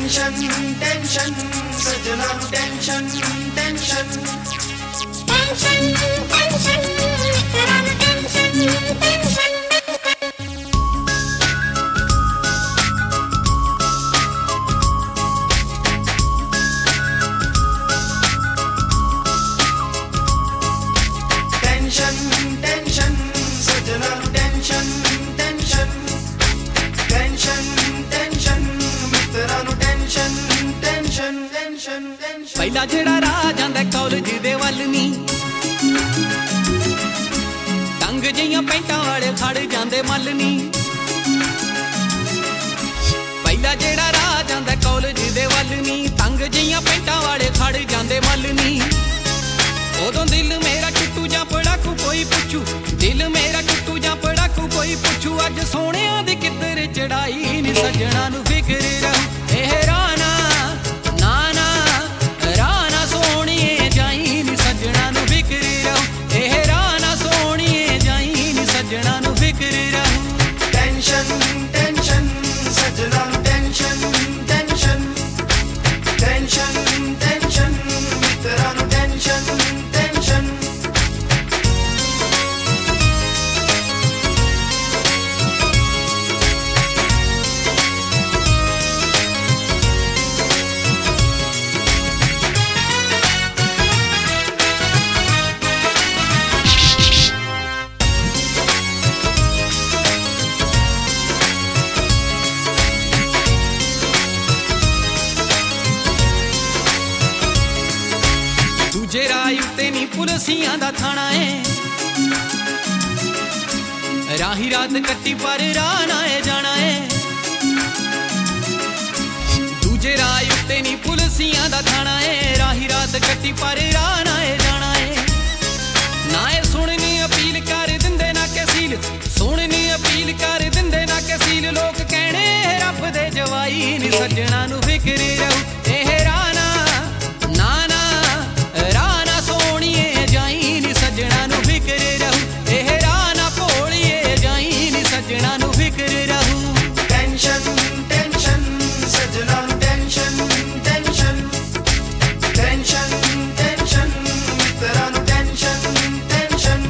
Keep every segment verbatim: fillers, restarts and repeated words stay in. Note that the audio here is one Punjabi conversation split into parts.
टेंशन टेंशन सजना टेंशन टेंशन टेंशन टेंशन मित्रा टेंशन टेंशन टेंशन टेंशन सजना टेंशन टेंशन टेंशन टेंशन मित्रा टेंशन टेंशन टेंशन टेंशन ਪਹਿਲਾ ਜਿਹੜਾ ਰਾਹ ਜਾਂਦਾ ਕਾਲਜ ਦੇ ਵੱਲ ਨੀ ਤੰਗ ਜਿਹੀਆਂ ਪੈਂਟਾਂ ਵਾਲੇ ਖੜ ਜਾਂਦੇ ਮੱਲ ਨੀ ਪਹਿਲਾ ਜਿਹੜਾ ਰਾਹ ਜਾਂਦਾ ਕਾਲਜ ਦੇ ਵੱਲ ਨੀ ਤੰਗ ਜਿਹੀਆਂ ਪੈਂਟਾਂ ਵਾਲੇ ਖੜ ਜਾਂਦੇ ਮੱਲ ਨੀ ਉਦੋਂ ਦਿਲ ਮੇਰਾ ਟੁੱਟੂ ਜਾਂ ਪੜਾਕੂ ਕੋਈ ਪੁੱਛੂ ਦਿਲ ਮੇਰਾ ਟੁੱਟੂ ਜਾਂ ਪੜਾਕੂ ਕੋਈ ਪੁੱਛੂ ਅੱਜ ਸੋਹਣਿਆਂ ਦੀ ਕਿੱਧਰ ਚੜਾਈ ਨੀ ਸੱਜਣਾ ਨੂੰ ਫਿਕਰ ਰਹੂ ਇਹ ਰਾਣਾ ਨਾ ਨਾ ਰਾਣਾ ਸੋਹਣੀਏ ਜਾਈ ਨੀ ਸੱਜਣਾ ਨੂੰ ਫਿਕਰ ਰਹੂ ਇਹ ਰਾਣਾ ਸੋਹਣੀਏ ਜਾਈ ਨੀ ਸੱਜਣਾ ਨੂੰ ਫਿਕਰ ਰਹੂ टेंशन टेंशन सजना टेंशन टेंशन टेंशन टेंशन मित्रा टेंशन टेंशन ਦੂਜੇ ਰਾਹ ਉੱਤੇ ਨੀ ਪੁਲਸੀਆਂ ਦਾ ਥਾਣਾ ਏ ਰਾਹੀ ਰਾਤ ਕੱਟੀ ਪਰ ਰਾਹ ਨਾ ਏ ਜਾਣਾ ਏ ਦੂਜੇ ਰਾਹ ਉੱਤੇ ਨੀ ਪੁਲਸੀਆਂ ਦਾ ਥਾਣਾ ਏ ਰਾਹੀ ਰਾਤ ਕੱਟੀ ਪਰ ਰਾਹ ਨਾ ਏ ਜਾਣਾ ਏ ਨਾ ਏ ਸੁਣਨੀ ਅਪੀਲ ਕਰ ਦਿੰਦੇ ਨਾ ਕਸੀਲ ਸੁਣਨੀ ਅਪੀਲ ਕਰ ਦਿੰਦੇ ਨਾ ਕਸੀਲ ਲੋਕ ਕਹਿਣੇ ਰੱਬ ਦੇ ਜਵਾਈ ਨੀ ਸੱਜਣਾ ਨੂੰ ਫਿਕਰ ਰਹੂ ਇਹ ਰਾਣਾ ਨਾ ਨਾ ਰਾਣਾ ਸੋਹਣੀਏ ਜਾਈ ਨੀ ਸੱਜਣਾ ਨੂੰ ਫਿਕਰ ਰਹੂ ਇਹ ਰਾਣਾ ਭੋਲੀਏ ਜਾਈ ਨੀ ਸੱਜਣਾ ਨੂੰ ਫਿਕਰ ਰਹੂ टेंशन टेंशन सजना टेंशन टेंशन टेंशन टेंशन मित्रा टेंशन टेंशन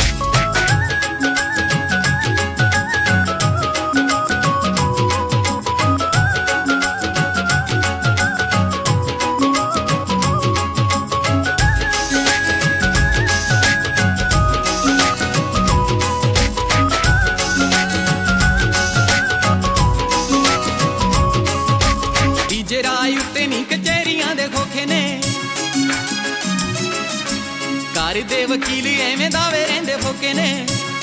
ਤੀਜੇ ਰਾਹ ਉੱਤੇ ਨੀ ਕਚਹਿਰੀਆਂ ਦੇ ਖੋਖੇ ਨੇ ਘਰ ਦੇ ਵਕੀਲ ਐਵੇਂ ਦਾਵੇ ਰਹਿੰਦੇ ਫੋਕੇ ਨੇ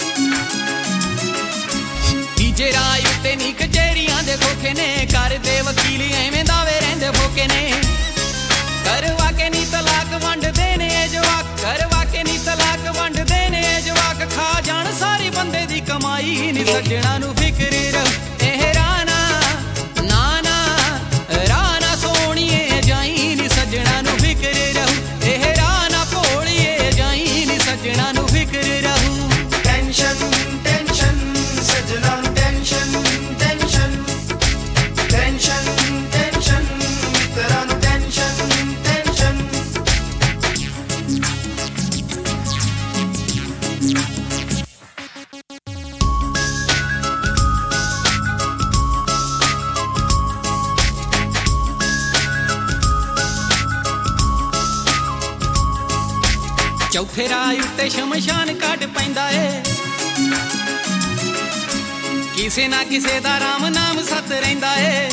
ਤੀਜੇ ਰਾਹ ਉੱਤੇ ਨੀ ਕਚਹਿਰੀਆਂ ਦੇ ਖੋਖੇ ਨੇ ਘਰ ਦੇ ਵਕੀਲ ਐਵੇਂ ਦਾਵੇ ਰਹਿੰਦੇ ਫੋਕੇ ਨੇ ਕਰਵਾ ਕੇ ਨੀ ਤਲਾਕ ਵੰਡਦੇ ਨੇ ਇਹ ਜਵਾਕ ਕਰਵਾ ਕੇ ਨੀ ਤਲਾਕ ਵੰਡਦੇ ਨੇ ਇਹ ਜਵਾਕ ਖਾ ਜਾਣ ਸਾਰੇ ਬੰਦੇ ਦੀ ਕਮਾਈ ਨੀ ਸੱਜਣਾ ਨੂੰ ਫਿਕਰ ਰਹੂ ਇਹ ਰਾਣਾ ਨਾ ਨਾ ਰਾਣਾ ਸੋਹਣੀਏ ਜਾਈ ਨੀ ਸੱਜਣਾ ਨੂੰ ਫਿਕਰ ਰਹੂ ਇਹ ਰਾਣਾ ਭੋਲੀਏ ਜਾਈ ਨੀ ਸੱਜਣਾ ਨੂੰ ਫਿਕਰ ਰਹੂ टेंशन टेंशन सजना टेंशन टेंशन टेंशन टेंशन मित्रा टेंशन टेंशन ਚੌਥੇ ਰਾਹ ਉੱਤੇ ਸ਼ਮਸ਼ਾਨ ਕੱਢ ਪੈਂਦਾ ਏ ਕਿਸੇ ਨਾ ਕਿਸੇ ਦਾ ਰਾਮ ਨਾਮ ਸੱਤ ਰਹਿੰਦਾ ਏ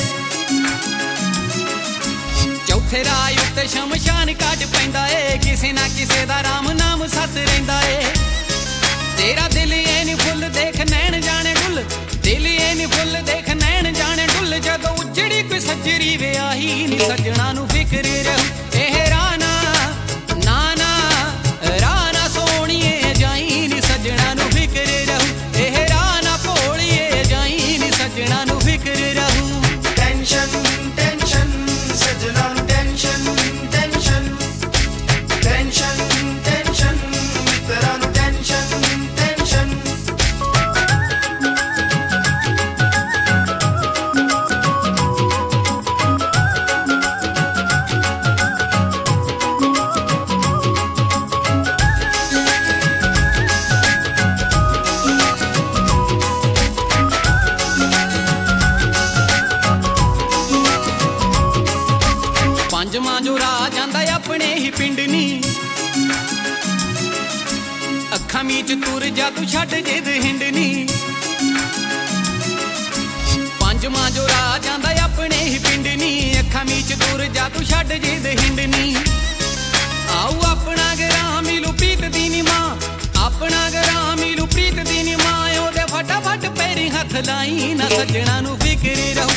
ਚੌਥੇ ਰਾਹ ਉੱਤੇ ਸ਼ਮਸ਼ਾਨ ਕੱਢ ਪੈਂਦਾ ਏ ਕਿਸੇ ਨਾ ਕਿਸੇ ਦਾ ਰਾਮ ਨਾਮ ਸੱਤ ਰਹਿੰਦਾ ਏ ਤੇਰਾ ਦਿਲ ਏ ਨੀ ਫੁੱਲ ਦੇਖ ਨੈਣ ਜਾਣੇ ਡੁੱਲ ਦਿਲ ਏ ਨੀ ਫੁੱਲ ਦੇਖ ਨੈਣ ਜਾਣੇ ਡੁੱਲ ਜਦੋਂ ਉਜੜੀ ਕੋਈ ਸੱਜਰੀ ਵਿਆਹੀ ਨੀ ਸੱਜਣਾ ਨੂੰ ਫਿਕਰ ਰਹੂ ਇਹ ਰਾਣਾ ਨਾ ਨਾ ਰਾਣਾ ਸੋਹਣੀਏ ਜਾਈ ਨੀ ਸੱਜਣਾ ਨੂੰ ਫਿਕਰ ਰਹੂ ਇਹ ਰਾਣਾ ਭੋਲੀਏ ਜਾਈ ਨੀ ਸੱਜਣਾ ਨੂੰ ਫਿਕਰ ਰਹੂ टेंशन टेंशन सजना टेंशन टेंशन टेंशन टेंशन मित्रा टेंशन टेंशन ਅੱਖਾਂ ਮੀਚ ਤੁਰ ਜਾ ਤੂੰ ਛੱਡ ਜਿੱਦ ਹਿੰਡਨੀ ਪੰਜਵਾਂ ਜੋ ਰਾਹ ਜਾਂਦਾ ਆਪਣੇ ਹੀ ਪਿੰਡ ਨੀ ਅੱਖਾਂ ਮੀਚ ਤੁਰ ਜਾ ਤੂੰ ਛੱਡ ਜਿੱਦ ਹਿੰਡਨੀ ਆਉ ਆਪਣਾ ਗਰਾਂ ਮਿਲੂ ਪ੍ਰੀਤ ਦੀ ਨੀ ਮਾਂ ਆਪਣਾ ਗਰਾਂ ਮਿਲੂ ਪ੍ਰੀਤ ਦੀ ਨੀ ਮਾਂ ਉਹਦੇ ਫਟਾਫਟ ਪੈਰੀ ਹੱਥ ਲਾਈ ਨਾ ਸੱਜਣਾ ਨੂੰ ਫਿਕਰ ਰਹੂ